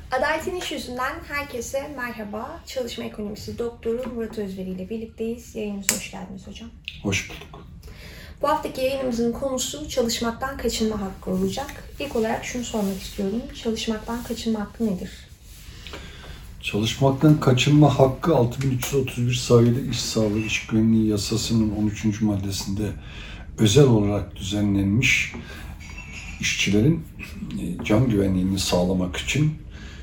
Adaletin İş Yüzünden herkese merhaba. Çalışma ekonomisi doktoru Murat Özveri ile birlikteyiz. Yayınımıza hoş geldiniz hocam. Hoş bulduk. Bu haftaki yayınımızın konusu çalışmaktan kaçınma hakkı olacak. İlk olarak şunu sormak istiyorum. Çalışmaktan kaçınma hakkı nedir? Çalışmaktan kaçınma hakkı 6331 sayılı İş Sağlığı İş Güvenliği Yasası'nın 13. maddesinde özel olarak düzenlenmiş işçilerin can güvenliğini sağlamak için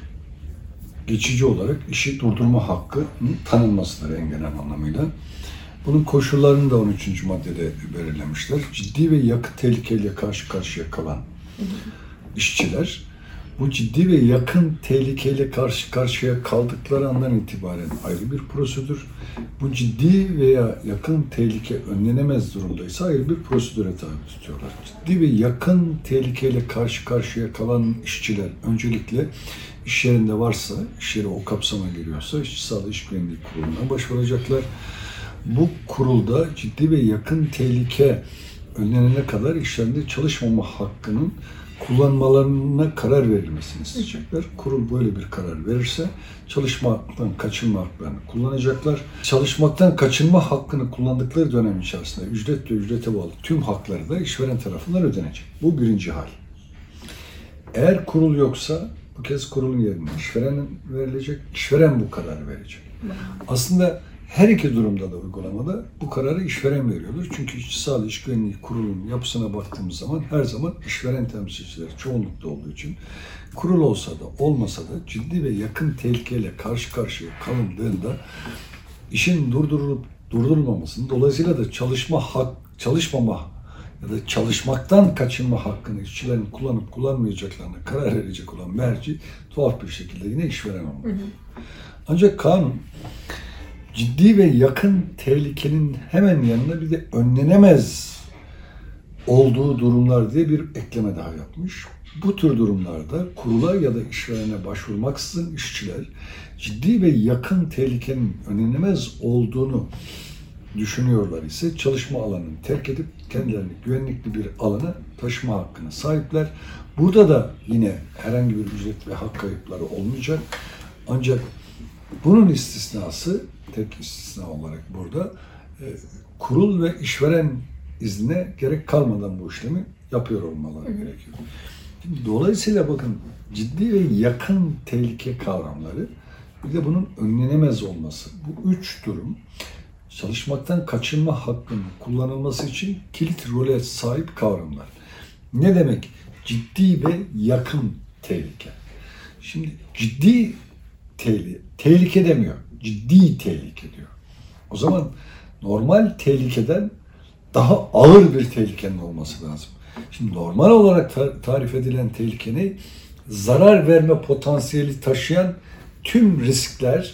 geçici olarak işi durdurma hakkının tanınmasıdır en genel anlamıyla. Bunun koşullarını da 13. maddede belirlemişler. Ciddi ve yakın tehlikeyle karşı karşıya kalan işçiler, bu ciddi ve yakın tehlikeyle karşı karşıya kaldıkları andan itibaren ayrı bir prosedür, bu ciddi veya yakın tehlike önlenemez durumdaysa ayrı bir prosedüre tabi tutuyorlar. Ciddi ve yakın tehlikeyle karşı karşıya kalan işçiler öncelikle iş yerinde varsa, iş yeri o kapsama giriyorsa İşçi Sağlığı İş Güvenliği Kurulu'na başvuracaklar. Bu kurulda ciddi ve yakın tehlike önlenene kadar işlerinde çalışmama hakkının kullanmalarına karar verilmesini isteyecekler. Kurul böyle bir karar verirse çalışmaktan kaçınma haklarını kullanacaklar. Çalışmaktan kaçınma hakkını kullandıkları dönem içerisinde ücret ve ücrete bağlı tüm hakları da işveren tarafından ödenecek. Bu birinci hal. Eğer kurul yoksa bu kez kurulun yerine işveren verilecek, işveren bu kararı verecek. Aslında her iki durumda da uygulamada bu kararı işveren veriyordur. Çünkü İşçi Sağlığı İş Güvenliği Kurulu'nun yapısına baktığımız zaman her zaman işveren temsilcileri çoğunlukta olduğu için kurul olsa da olmasa da ciddi ve yakın tehlikeyle karşı karşıya kalındığında işin durdurulup durdurulmamasını, dolayısıyla da çalışmama ya da çalışmaktan kaçınma hakkını işçilerin kullanıp kullanmayacaklarına karar verecek olan merci tuhaf bir şekilde yine işveren olmalı. Ancak kanun ciddi ve yakın tehlikenin hemen yanına bir de önlenemez olduğu durumlar diye bir ekleme daha yapmış. Bu tür durumlarda kurula ya da işverene başvurmaksızın işçiler ciddi ve yakın tehlikenin önlenemez olduğunu düşünüyorlar ise çalışma alanını terk edip kendilerini güvenlikli bir alana taşıma hakkına sahipler. Burada da yine herhangi bir ücret ve hak kayıpları olmayacak. Ancak bunun istisnası, tek istisna olarak burada, kurul ve işveren iznine gerek kalmadan bu işlemi yapıyor olmaları gerekiyor. Dolayısıyla bakın, ciddi ve yakın tehlike kavramları, bir de bunun önlenemez olması. Bu üç durum çalışmaktan kaçınma hakkının kullanılması için kilit role sahip kavramlar. Ne demek ciddi ve yakın tehlike? Şimdi ciddi tehlike demiyor, ciddi tehlike diyor. O zaman normal tehlikeden daha ağır bir tehlikenin olması lazım. Şimdi normal olarak tarif edilen tehlike ne? Zarar verme potansiyeli taşıyan tüm riskler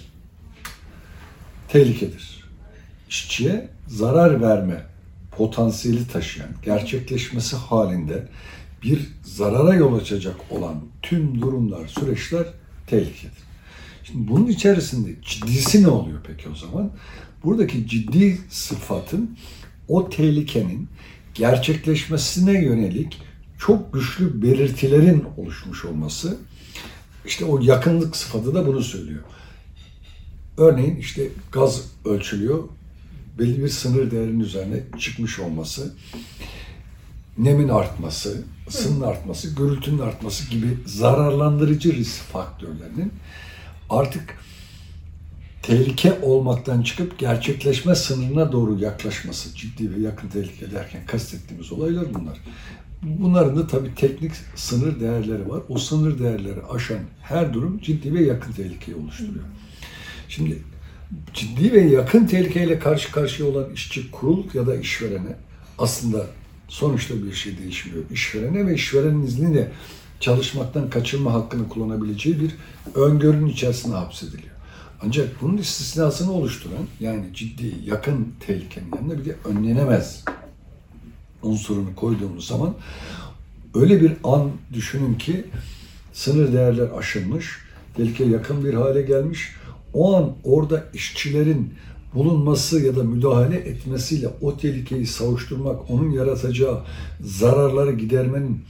tehlikedir. İşçiye zarar verme potansiyeli taşıyan, gerçekleşmesi halinde bir zarara yol açacak olan tüm durumlar, süreçler tehlikedir. Şimdi bunun içerisinde ciddisi ne oluyor peki o zaman? Buradaki ciddi sıfatın o tehlikenin gerçekleşmesine yönelik çok güçlü belirtilerin oluşmuş olması. İşte o yakınlık sıfatı da bunu söylüyor. Örneğin işte gaz ölçülüyor, belli bir sınır değerinin üzerine çıkmış olması, nemin artması, ısının artması, gürültünün artması gibi zararlandırıcı risk faktörlerinin artık tehlike olmaktan çıkıp gerçekleşme sınırına doğru yaklaşması, ciddi ve yakın tehlike derken kastettiğimiz olaylar bunlar. Bunların da tabii teknik sınır değerleri var. O sınır değerleri aşan her durum ciddi ve yakın tehlikeyi oluşturuyor. Şimdi ciddi ve yakın tehlikeyle karşı karşıya olan işçi kurul ya da işverene aslında sonuçta bir şey değişmiyor. İşverene ve işverenin izniyle çalışmaktan kaçınma hakkını kullanabileceği bir öngörünün içerisine hapsediliyor. Ancak bunun istisnasını oluşturan, yani ciddi, yakın tehlikenin yanında bir de önlenemez unsurunu koyduğumuz zaman öyle bir an düşünün ki sınır değerler aşılmış, tehlike yakın bir hale gelmiş. O an orada işçilerin bulunması ya da müdahale etmesiyle o tehlikeyi savuşturmak, onun yaratacağı zararları gidermenin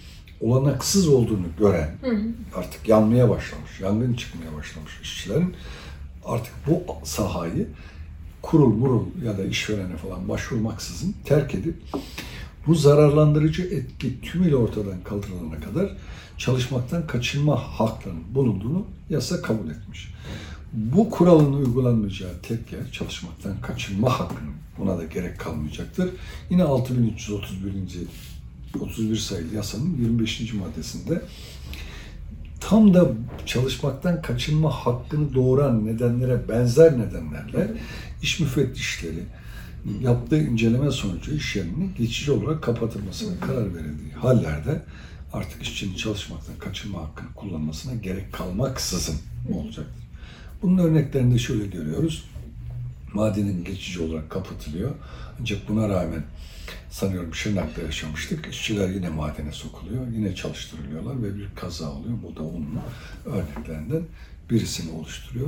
olanaksız olduğunu gören, artık yanmaya başlamış, yangın çıkmaya başlamış işçilerin artık bu sahayı kurul ya da işverene falan başvurmaksızın terk edip bu zararlandırıcı etki tümüyle ortadan kaldırılana kadar çalışmaktan kaçınma haklarının bulunduğunu yasa kabul etmiş. Bu kuralın uygulanmayacağı tek yer çalışmaktan kaçınma hakkının, buna da gerek kalmayacaktır. Yine 6331 sayılı yasanın 25. maddesinde tam da çalışmaktan kaçınma hakkını doğuran nedenlere benzer nedenlerle iş müfettişleri yaptığı inceleme sonucu iş yerinin geçici olarak kapatılmasına karar verildiği hallerde artık işçinin çalışmaktan kaçınma hakkını kullanmasına gerek kalmaksızın olacaktır. Bunun örneklerini de şöyle görüyoruz. Madenin geçici olarak kapatılıyor. Ancak buna rağmen sanıyorum Şırnak'ta yaşamıştık. İşçiler yine madene sokuluyor, yine çalıştırılıyorlar ve bir kaza oluyor. Bu da onun örneklerinden birisini oluşturuyor.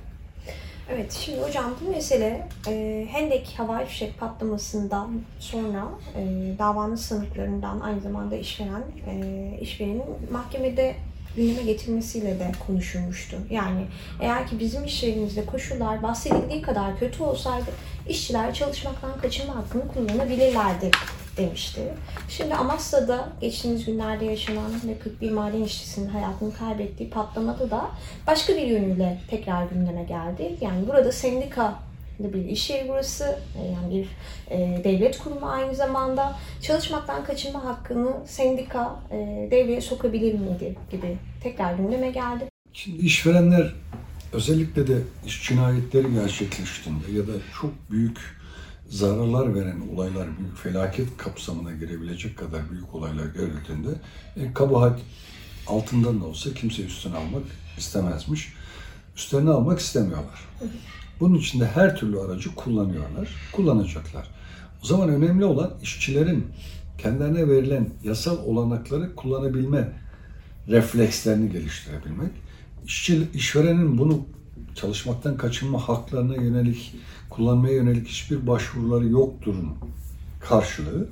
Evet, şimdi hocam bu mesele Hendek havai fişek patlamasından sonra davanın sanıklarından aynı zamanda işverenin mahkemede gündeme getirmesiyle de konuşulmuştu. Yani eğer ki bizim iş yerimizde koşullar bahsedildiği kadar kötü olsaydı işçiler çalışmaktan kaçınma hakkını kullanabilirlerdi demişti. Şimdi Amasya'da geçtiğimiz günlerde yaşanan ve 41 maden işçisinin hayatını kaybettiği patlamada da başka bir yönüyle tekrar gündeme geldi. Yani burada sendika bir iş yeri burası, yani bir devlet kurumu aynı zamanda çalışmaktan kaçınma hakkını sendika devreye sokabilir miydi gibi tekrar gündeme geldi. Şimdi işverenler özellikle de iş cinayetleri gerçekleştiğinde ya da çok büyük zararlar veren olaylar, büyük felaket kapsamına girebilecek kadar büyük olaylar görüldüğünde kabahat altından da olsa kimse üstüne almak istemezmiş. Üstlerine almak istemiyorlar. Bunun için de her türlü aracı kullanacaklar. O zaman önemli olan işçilerin kendilerine verilen yasal olanakları kullanabilme reflekslerini geliştirebilmek. İşverenin bunu çalışmaktan kaçınma haklarına yönelik, kullanmaya yönelik hiçbir başvuruları yokturun karşılığı.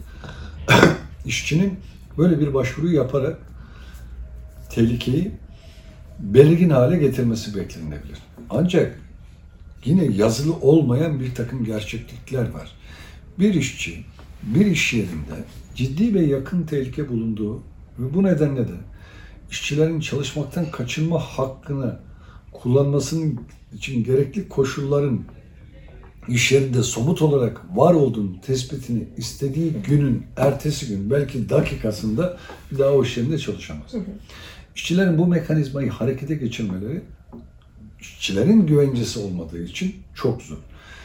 İşçinin böyle bir başvuru yaparak tehlikeyi belirgin hale getirmesi beklenebilir. Ancak yine yazılı olmayan bir takım gerçeklikler var. Bir işçi, bir iş yerinde ciddi ve yakın tehlike bulunduğu ve bu nedenle de işçilerin çalışmaktan kaçınma hakkını kullanmasının için gerekli koşulların iş yerinde somut olarak var olduğunu tespitini istediği günün ertesi gün, belki dakikasında bir daha o iş yerinde çalışamaz. İşçilerin bu mekanizmayı harekete geçirmeleri işçilerin güvencesi olmadığı için çok zor.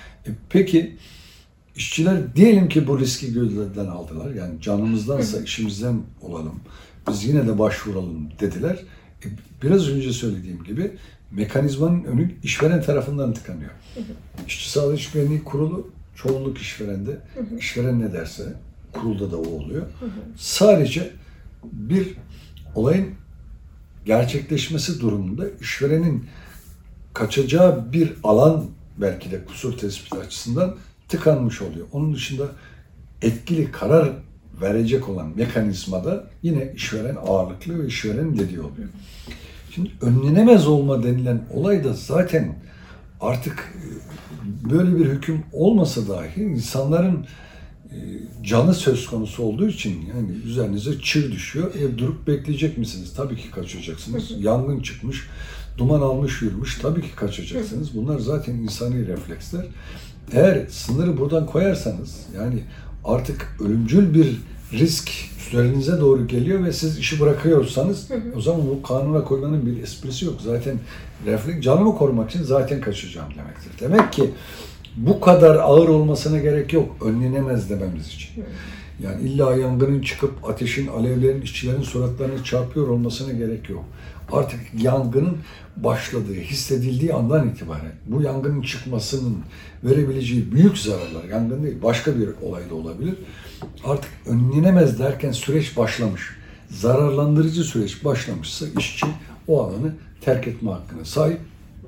Peki işçiler diyelim ki bu riski gözlerden aldılar. Yani canımızdansa işimizden olalım. Biz yine de başvuralım dediler. Biraz önce söylediğim gibi mekanizmanın önü işveren tarafından tıkanıyor. İşçi Sağlığı İş Güvenliği Kurulu çoğunluk işverende. İşveren ne derse kurulda da o oluyor. Sadece bir olayın gerçekleşmesi durumunda işverenin kaçacağı bir alan belki de kusur tespiti açısından tıkanmış oluyor. Onun dışında etkili karar verecek olan mekanizmada yine işveren ağırlıklı ve işverenin dediği oluyor. Şimdi önlenemez olma denilen olay da zaten artık böyle bir hüküm olmasa dahi insanların canı söz konusu olduğu için yani üzerinize çığ düşüyor. Durup bekleyecek misiniz? Tabii ki kaçacaksınız. Yangın çıkmış, duman almış yürümüş. Tabii ki kaçacaksınız. Bunlar zaten insani refleksler. Eğer sınırı buradan koyarsanız yani artık ölümcül bir risk üzerinize doğru geliyor ve siz işi bırakıyorsanız o zaman bu kanuna koymanın bir esprisi yok. Zaten canımı korumak için zaten kaçacağım demektir. Demek ki bu kadar ağır olmasına gerek yok. Önlenemez dememiz için. Yani illa yangının çıkıp ateşin, alevlerin işçilerin suratlarına çarpıyor olmasına gerek yok. Artık yangının başladığı, hissedildiği andan itibaren bu yangının çıkmasının verebileceği büyük zararlar, yangın değil başka bir olay da olabilir. Artık önlenemez derken süreç başlamış. Zararlandırıcı süreç başlamışsa işçi o alanı terk etme hakkına sahip.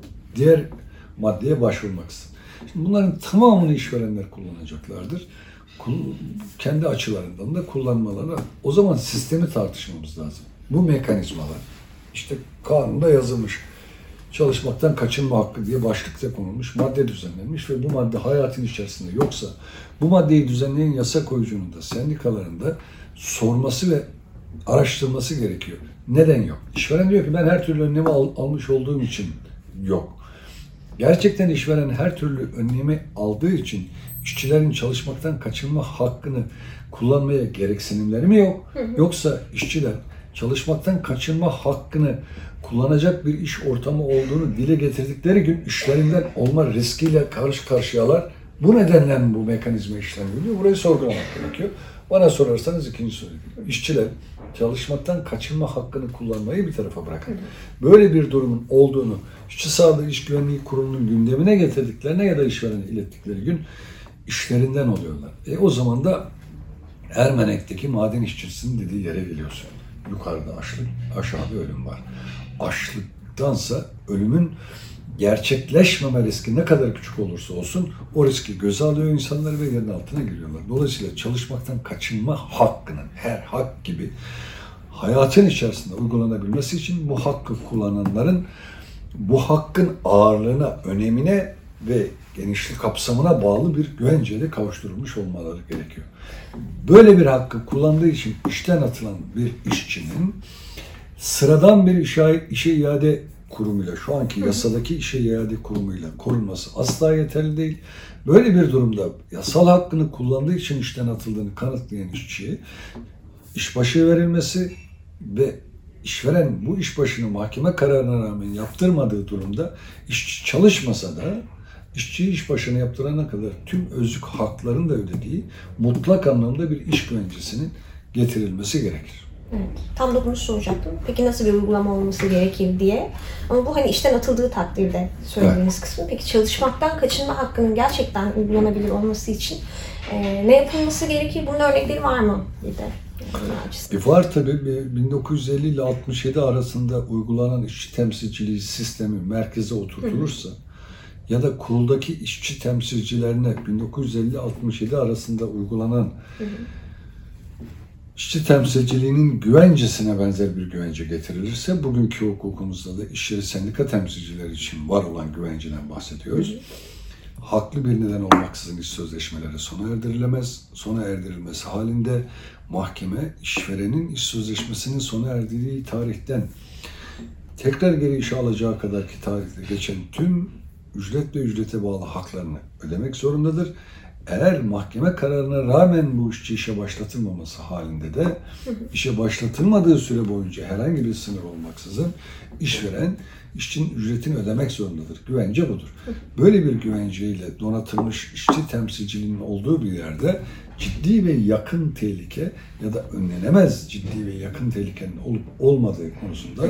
Diğer maddeye başvurmaksızın. Şimdi bunların tamamını işverenler kullanacaklardır. kendi açılarından da kullanmaları. O zaman sistemi tartışmamız lazım. Bu mekanizmalar işte kanunda yazılmış. Çalışmaktan kaçınma hakkı diye başlıkta konulmuş, madde düzenlenmiş ve bu madde hayatın içerisinde yoksa bu maddeyi düzenleyen yasa koyucunun da sendikaların da sorması ve araştırması gerekiyor. Neden yok? İşveren diyor ki ben her türlü önlemi almış olduğum için yok. Gerçekten işveren her türlü önlemi aldığı için işçilerin çalışmaktan kaçınma hakkını kullanmaya gereksinimleri mi yok? Yoksa işçiler çalışmaktan kaçınma hakkını kullanacak bir iş ortamı olduğunu dile getirdikleri gün işlerinden olma riskiyle karşı karşıyalar. Bu nedenle bu mekanizma işlemiyor diyor. Burayı sorgulamak gerekiyor. Bana sorarsanız ikinci soru. İşçiler çalışmaktan kaçınma hakkını kullanmayı bir tarafa bırakın. Böyle bir durumun olduğunu İşçi Sağlığı İş Güvenliği Kurulu'nun gündemine getirdiklerine ya da işverene ilettikleri gün işlerinden oluyorlar. O zaman da Ermenek'teki maden işçisinin dediği yere geliyorsun. Yukarıda açlık, aşağıda ölüm var. Açlıktansa ölümün gerçekleşmeme riski ne kadar küçük olursa olsun o riski göze alıyor insanlar ve yerin altına giriyorlar. Dolayısıyla çalışmaktan kaçınma hakkının her hak gibi hayatın içerisinde uygulanabilmesi için bu hakkı kullananların bu hakkın ağırlığına, önemine ve genişlik kapsamına bağlı bir güvenceye kavuşturulmuş olmaları gerekiyor. Böyle bir hakkı kullandığı için işten atılan bir işçinin sıradan bir işe iade kurumuyla, şu anki yasadaki işe iade kurumuyla korunması asla yeterli değil. Böyle bir durumda yasal hakkını kullandığı için işten atıldığını kanıtlayan işçiye işbaşı verilmesi ve işveren bu işbaşını mahkeme kararına rağmen yaptırmadığı durumda işçi çalışmasa da işçiyi işbaşını yaptırana kadar tüm özlük hakların da ödediği mutlak anlamda bir iş güvencesinin getirilmesi gerekir. Evet. Tam da bunu soracaktım. Peki nasıl bir uygulama olması gerekir diye. Ama bu hani işten atıldığı takdirde söylediğiniz kısmı. Peki çalışmaktan kaçınma hakkının gerçekten uygulanabilir olması için ne yapılması gerekir? Bunun örnekleri var mı bir de? Var tabii. 1950 ile 67 arasında uygulanan işçi temsilciliği sistemi merkeze oturtulursa ya da kuruldaki işçi temsilcilerine 1950-67 arasında uygulanan işçi temsilciliğinin güvencesine benzer bir güvence getirilirse, bugünkü hukukumuzda da iş yeri sendika temsilcileri için var olan güvenceden bahsediyoruz. Haklı bir neden olmaksızın iş sözleşmeleri sona erdirilemez. Sona erdirilmesi halinde mahkeme işverenin iş sözleşmesinin sona erdiği tarihten tekrar geri işe alacağı kadarki tarihte geçen tüm ücret ve ücrete bağlı haklarını ödemek zorundadır. Eğer mahkeme kararına rağmen bu işe başlatılmaması halinde de işe başlatılmadığı süre boyunca herhangi bir sınır olmaksızın işveren işçinin ücretini ödemek zorundadır. Güvence budur. Böyle bir güvenceyle donatılmış işçi temsilciliğinin olduğu bir yerde ciddi ve yakın tehlike ya da önlenemez ciddi ve yakın tehlikenin olup olmadığı konusunda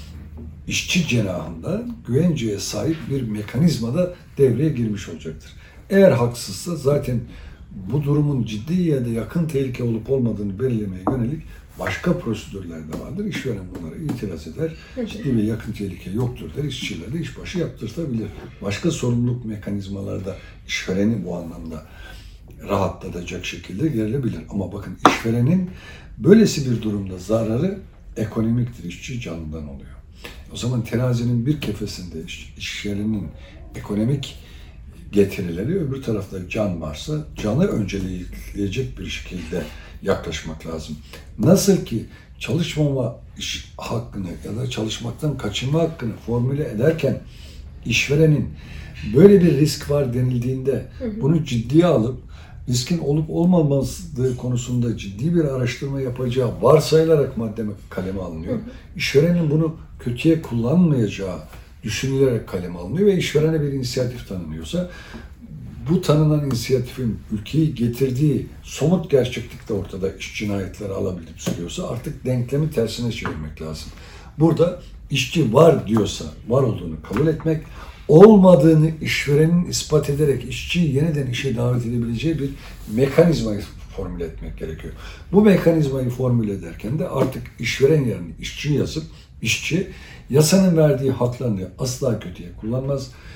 işçi cenahında güvenceye sahip bir mekanizmada devreye girmiş olacaktır. Eğer haksızsa zaten bu durumun ciddi ya da yakın tehlike olup olmadığını belirlemeye yönelik başka prosedürler de vardır. İşveren bunlara itiraz eder. Ciddi ve yakın tehlike yoktur der. İşçiler de işbaşı yaptırtabilir. Başka sorumluluk mekanizmalarda işvereni bu anlamda rahatlatacak şekilde gerilebilir. Ama bakın işverenin böylesi bir durumda zararı ekonomiktir. İşçi canından oluyor. O zaman terazinin bir kefesinde işverenin ekonomik getirileri, öbür tarafta can varsa canı önceleyecek bir şekilde yaklaşmak lazım. Nasıl ki çalışmama hakkını ya da çalışmaktan kaçınma hakkını formüle ederken işverenin böyle bir risk var denildiğinde bunu ciddiye alıp riskin olup olmaması konusunda ciddi bir araştırma yapacağı varsayılarak kaleme alınıyor. İşverenin bunu kötüye kullanmayacağı düşünülerek kaleme alınıyor ve işverene bir inisiyatif tanınıyorsa bu tanınan inisiyatifin ülkeyi getirdiği somut gerçeklikte ortada iş cinayetleri alabildiğini söylüyorsa artık denklemi tersine çevirmek lazım. Burada işçi var diyorsa var olduğunu kabul etmek, olmadığını işverenin ispat ederek işçiyi yeniden işe davet edebileceği bir mekanizmayı formüle etmek gerekiyor. Bu mekanizmayı formüle ederken de artık işveren yerine işçiyi yazıp işçi yasanın verdiği haklarını asla kötüye kullanmaz.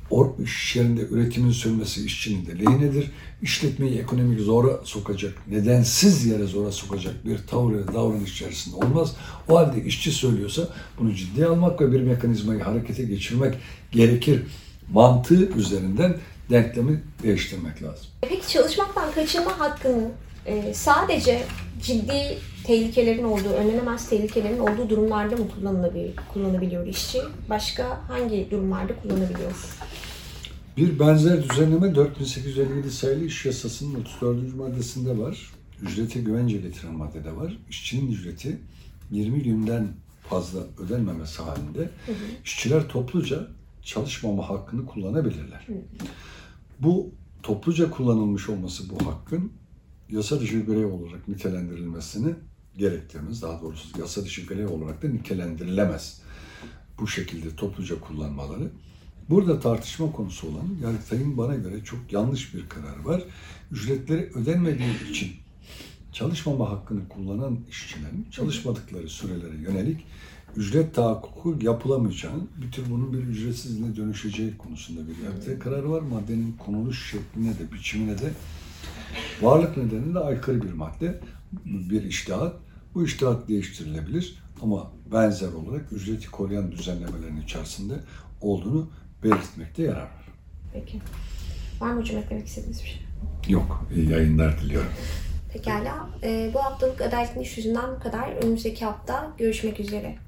iş yerinde üretimin sürmesi işçinin de lehinedir. İşletmeyi ekonomik zora sokacak, nedensiz yere zora sokacak bir tavır ve davranış içerisinde olmaz. O halde işçi söylüyorsa bunu ciddiye almak ve bir mekanizmayı harekete geçirmek gerekir mantığı üzerinden denklemi değiştirmek lazım. Peki çalışmaktan kaçınma hakkını sadece ciddi tehlikelerin olduğu, önlenemez tehlikelerin olduğu durumlarda mı kullanabiliyor işçi? Başka hangi durumlarda kullanabiliyor? Bir benzer düzenleme 4857 sayılı İş Yasası'nın 34. maddesinde var. Ücrete güvence getiren maddede var. İşçinin ücreti 20 günden fazla ödenmemesi halinde işçiler topluca çalışmama hakkını kullanabilirler. Bu topluca kullanılmış olması bu hakkın yasa dışı görev olarak nitelendirilmesini gerektirmez. Daha doğrusu yasa dışı görev olarak da nitelendirilemez. Bu şekilde topluca kullanmaları. Burada tartışma konusu olan Yargıtay'ın bana göre çok yanlış bir kararı var. Ücretleri ödenmediği için çalışmama hakkını kullanan işçilerin çalışmadıkları sürelere yönelik ücret tahakkuku yapılamayacağını, bir tür bunun bir ücretsizliğine dönüşeceği konusunda bir Yargıtay kararı var. Maddenin konuluş şekline de, biçimine de varlık nedeniyle aykırı bir madde, bir içtihat. Bu içtihat değiştirilebilir ama benzer olarak ücreti koruyan düzenlemelerin içerisinde olduğunu belirtmekte yarar var. Peki. Var mı hocam eklemek istediğiniz bir şey? Yok, iyi yayınlar diliyorum. Pekala. Bu haftalık Adaletin İş Yüzünden bu kadar. Önümüzdeki hafta görüşmek üzere.